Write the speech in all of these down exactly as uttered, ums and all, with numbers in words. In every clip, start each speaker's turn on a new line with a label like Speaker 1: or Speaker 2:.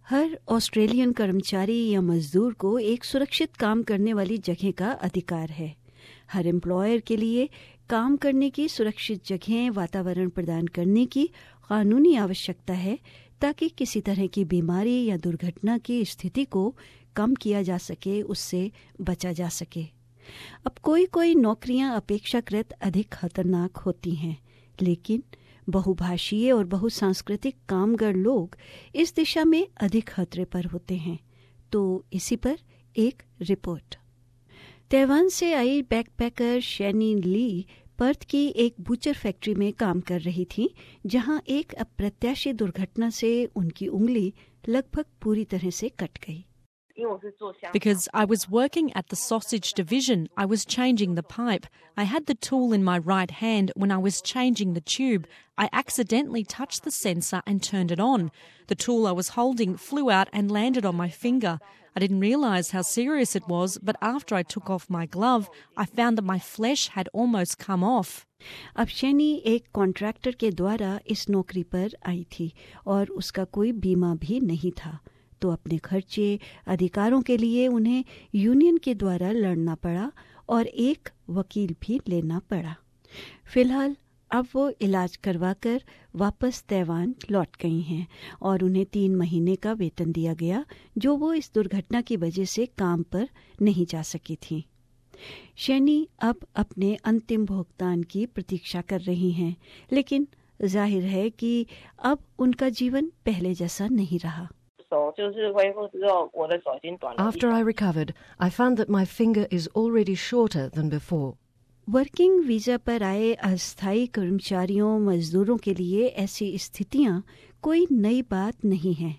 Speaker 1: हर Australian कर्मचारी या मजदूर को एक सुरक्षित काम करने वाली जगह का अधिकार है। हर एम्प्लॉयर के लिए काम करने की सुरक्षित जगह वातावरण प्रदान करने की कानूनी आवश्यकता है ताकि किसी तरह की बीमारी या दुर्घटना की स्थिति को कम किया जा सके, उससे बचा जा सके। अब कोई कोई नौकरियां अपेक्षाकृत अधिक खतरनाक होती हैं, लेकिन बहुभाषीय और बहुसांस्कृतिक कामगार लोग इस दिशा में अधिक खतरे पर होते हैं। तो इसी पर एक रिपोर्ट। ताइवान से आई बैकपैकर शैनी ली पर्थ की एक बूचर फैक्ट्री में काम कर रही थी, जहां एक अप्रत्याशित दुर्घटना से उनकी उंगली लगभग पूरी तरह से कट गई।
Speaker 2: Because I was working at the sausage division, I was changing the pipe. I had the tool in my right hand. When I was changing the tube, I accidentally touched the sensor and turned it on. The tool I was holding flew out and landed on my finger. I didn't realise how serious it was, but after I took off my glove, I found that my flesh had almost come off.
Speaker 1: अब शैनी एक contractor के द्वारा इस नौकरी पर आई थी और उसका कोई बीमा भी नहीं था, तो अपने खर्चे अधिकारों के लिए उन्हें यूनियन के द्वारा लड़ना पड़ा और एक वकील भी लेना पड़ा। फिलहाल अब वो इलाज करवाकर वापस ताइवान लौट गई हैं और उन्हें तीन महीने का वेतन दिया गया, जो वो इस दुर्घटना की वजह से काम पर नहीं जा सकी थी। शैनी अब अपने अंतिम भुगतान की प्रतीक्षा कर रही हैं, लेकिन जाहिर है कि अब उनका जीवन पहले जैसा नहीं रहा।
Speaker 3: After I recovered, I found that my finger is already shorter than before.
Speaker 1: Working visa पर आए अस्थायी कर्मचारियों मजदूरों के लिए ऐसी स्थितियां कोई नई बात नहीं है।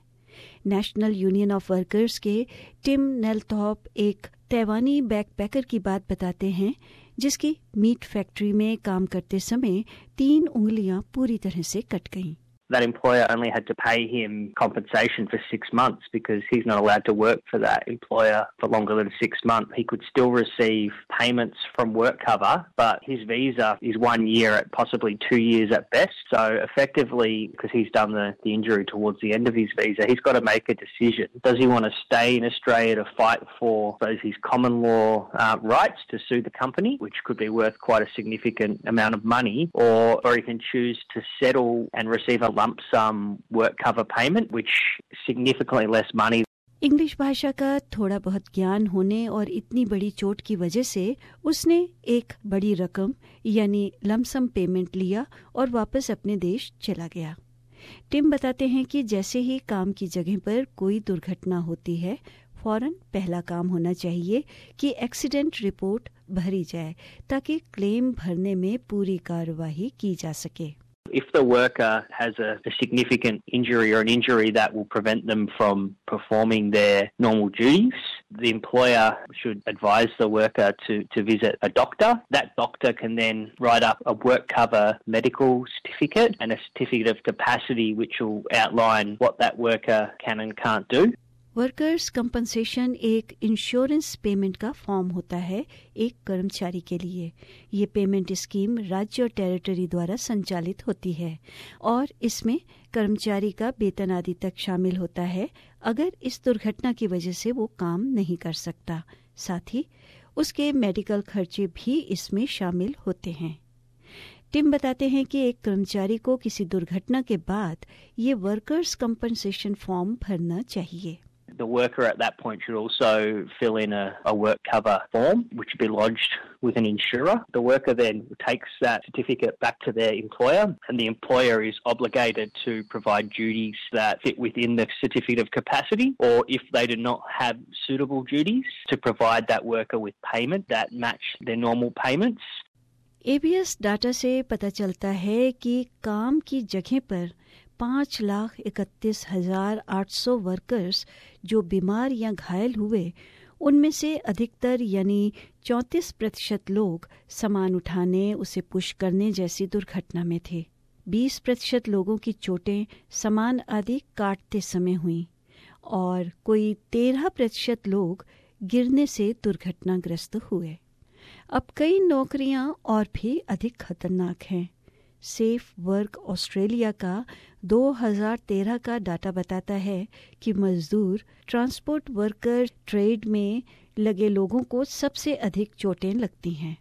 Speaker 1: नेशनल यूनियन ऑफ वर्कर्स के टिम नेल्थॉप एक ताइवानी बैकपैकर की बात बताते हैं, जिसकी मीट फैक्ट्री में काम करते समय तीन उंगलियां पूरी तरह से कट गईं।
Speaker 4: That employer only had to pay him compensation for six months because he's not allowed to work for that employer for longer than six months. He could still receive payments from work cover, but his visa is one year at possibly two years at best. So effectively, because he's done the, the injury towards the end of his visa, he's got to make a decision. Does he want to stay in Australia to fight for those his common law uh, rights to sue the company, which could be worth quite a significant amount of money, or, or he can choose to settle and receive a lump sum work cover payment, which is significantly less money.
Speaker 1: English भाषा का थोड़ा बहुत ज्ञान होने और इतनी बड़ी चोट की वजह से उसने एक बड़ी रकम यानी लमसम पेमेंट लिया और वापस अपने देश चला गया। टिम बताते हैं कि जैसे ही काम की जगह पर कोई दुर्घटना होती है, फौरन पहला काम होना चाहिए कि एक्सीडेंट रिपोर्ट भरी जाए ताकि क्लेम भरने में पूरी कार्रवाई की जा सके।
Speaker 4: If the worker has a, a significant injury or an injury that will prevent them from performing their normal duties, the employer should advise the worker to, to visit a doctor. That doctor can then write up a work cover medical certificate and a certificate of capacity which will outline what that worker can and can't do.
Speaker 1: Workers compensation एक insurance payment का form होता है एक कर्मचारी के लिए। ये payment scheme राज्य और टेरिटरी द्वारा संचालित होती है और इसमें कर्मचारी का वेतन आदि तक शामिल होता है अगर इस दुर्घटना की वजह से वो काम नहीं कर सकता। साथ ही उसके मेडिकल खर्चे भी इसमें शामिल होते हैं। टिम बताते हैं कि एक कर्मचारी को किसी दुर्घटना के बाद ये वर्कर्स कंपनसेशन फॉर्म भरना चाहिए।
Speaker 4: The worker at that point should also fill in a, a work cover form, which will be lodged with an insurer. The worker then takes that certificate back to their employer, and the employer is obligated to provide duties that fit within the certificate of capacity, or if they do not have suitable duties, to provide that worker with payment that match their normal payments.
Speaker 1: A B S data से पता चलता है कि काम की जगह पर पाँच लाख इकतीस हजार आठ सौ वर्कर्स जो बीमार या घायल हुए, उनमें से अधिकतर यानी चौंतीस प्रतिशत लोग सामान उठाने, उसे पुश करने जैसी दुर्घटना में थे। बीस प्रतिशत लोगों की चोटें सामान आदि काटते समय हुई और कोई तेरह प्रतिशत लोग गिरने से दुर्घटनाग्रस्त हुए। अब कई नौकरियां और भी अधिक खतरनाक हैं, सेफ वर्क ऑस्ट्रेलिया का दो हज़ार तेरह का डाटा बताता है कि मजदूर ट्रांसपोर्ट वर्कर ट्रेड में लगे लोगों को सबसे अधिक चोटें लगती हैं।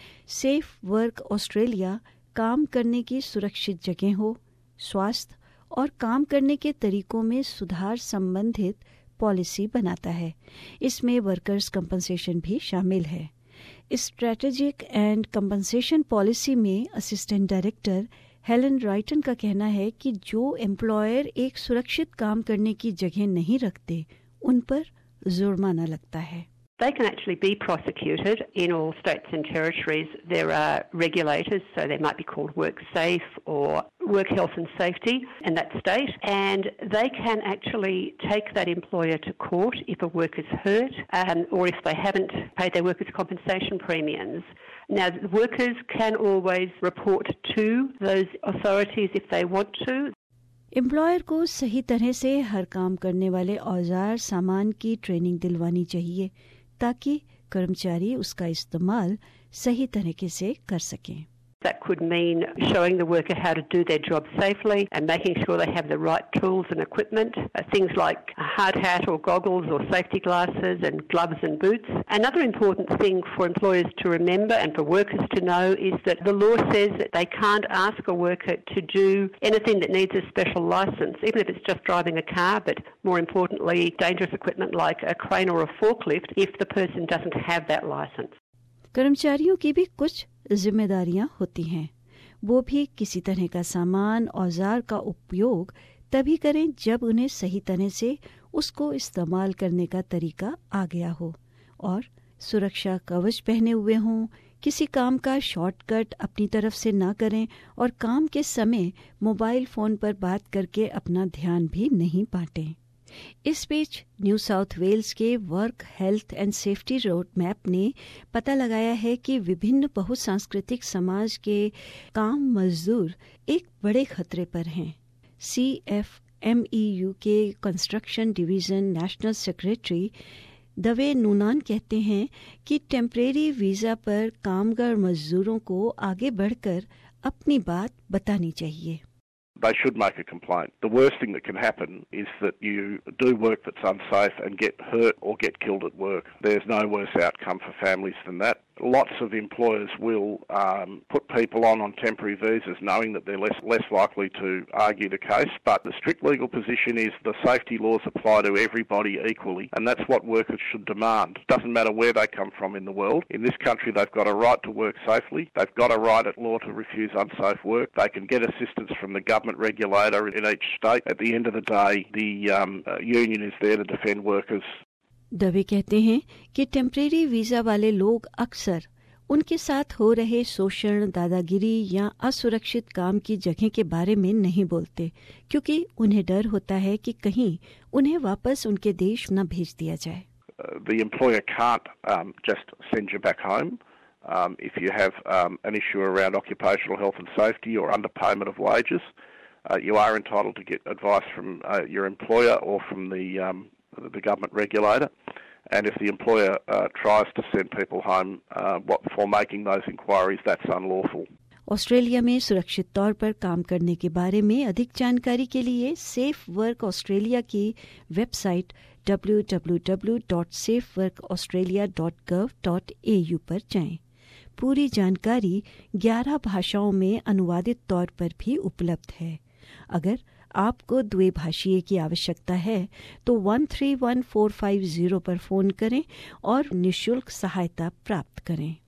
Speaker 1: सेफ वर्क ऑस्ट्रेलिया काम करने की सुरक्षित जगह हो, स्वास्थ्य और काम करने के तरीकों में सुधार संबंधित पॉलिसी बनाता है। इसमें वर्कर्स कंपनसेशन भी शामिल है। स्ट्रेटेजिक एंड कंपनसेशन पॉलिसी में असिस्टेंट डायरेक्टर हेलन राइटन का कहना है कि जो एम्प्लॉयर एक सुरक्षित काम करने की जगह नहीं रखते, उन पर जुर्माना लगता है।
Speaker 5: They can actually be prosecuted in all states and territories. There are regulators, so they might be called WorkSafe or Work Health and Safety in that state, and they can actually take that employer to court if a worker's hurt um, or if they haven't paid their workers' compensation premiums. Now, the workers can always report to those authorities if they want to.
Speaker 1: Employer को सही तरह से हर काम करने वाले औजार सामान की ट्रेनिंग दिलवानी चाहिए ताकि कर्मचारी उसका इस्तेमाल सही तरीके से कर सकें।
Speaker 5: That could mean showing the worker how to do their job safely and making sure they have the right tools and equipment, uh, things like a hard hat or goggles or safety glasses and gloves and boots. Another important thing for employers to remember and for workers to know is that the law says that they can't ask a worker to do anything that needs a special license, even if it's just driving a car, but more importantly, dangerous equipment like a crane or a forklift if the person doesn't have that license.
Speaker 1: कर्मचारियों की भी कुछ जिम्मेदारियां होती हैं। वो भी किसी तरह का सामान औजार का उपयोग तभी करें जब उन्हें सही तरह से उसको इस्तेमाल करने का तरीका आ गया हो और सुरक्षा कवच पहने हुए हों, किसी काम का शॉर्टकट अपनी तरफ से ना करें और काम के समय मोबाइल फ़ोन पर बात करके अपना ध्यान भी नहीं बांटें। इस बीच न्यू साउथ वेल्स के work health and safety road map ने पता लगाया है कि विभिन्न बहुसांस्कृतिक समाज के काम मजदूर एक बड़े खतरे पर हैं। C F M E U के construction division national secretary Dave Noonan कहते हैं कि टेम्परेरी वीज़ा पर कामगार मजदूरों को आगे बढ़कर अपनी बात बतानी चाहिए।
Speaker 6: They should make a complaint. The worst thing that can happen is that you do work that's unsafe and get hurt or get killed at work. There's no worse outcome for families than that. Lots of employers will um, put people on on temporary visas knowing that they're less less likely to argue the case, but the strict legal position is the safety laws apply to everybody equally, and that's what workers should demand. It doesn't matter where they come from in the world. In this country, they've got a right to work safely. They've got a right at law to refuse unsafe work. They can get assistance from the government regulator in each state. At the end of the day, the um, uh, union is there to defend workers.
Speaker 1: Dave कहते हैं कि temporary visa वाले लोग अक्सर उनके साथ हो रहे शोषण, दादागिरी या असुरक्षित काम की जगह के बारे में नहीं बोलते क्योंकि उन्हें डर होता है कि कहीं उन्हें वापस उनके देश न भेज दिया जाए।
Speaker 6: Uh, the employer can't um, just send you back home. Um, if you have um, an issue around occupational health and safety or underpayment of wages, uh, you are entitled to get advice from uh, your employer or from the um, the government regulator, and if the employer uh, tries to send people home uh, what, for making those inquiries, that's unlawful.
Speaker 1: Australia में सुरक्षित तौर पर काम करने के बारे में अधिक जानकारी के लिए सेफ वर्क ऑस्ट्रेलिया की website W W W dot safe work Australia dot gov dot A U पर जाएं। पूरी जानकारी ग्यारह भाषाओं में अनुवादित तौर पर भी उपलब्ध है। अगर आपको द्विभाषीय की आवश्यकता है तो one three one four five zero पर फ़ोन करें और निःशुल्क सहायता प्राप्त करें।